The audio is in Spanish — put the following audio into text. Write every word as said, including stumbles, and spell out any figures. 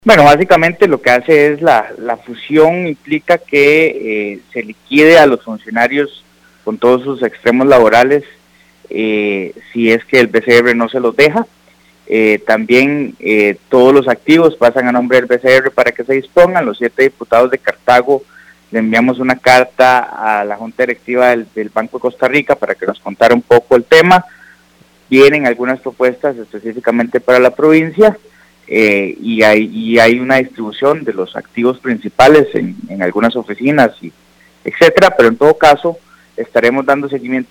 Bueno, básicamente lo que hace es la, la fusión implica que eh, se liquide a los funcionarios con todos sus extremos laborales eh, si es que el B C R no se los deja. Eh, también eh, todos los activos pasan a nombre del B C R para que se dispongan. Los siete diputados de Cartago le enviamos una carta a la Junta Directiva del, del Banco de Costa Rica para que nos contara un poco el tema. Vienen algunas propuestas específicamente para la provincia. Eh, y, hay, y hay una distribución de los activos principales en, en algunas oficinas, y etcétera, pero en todo caso estaremos dando seguimiento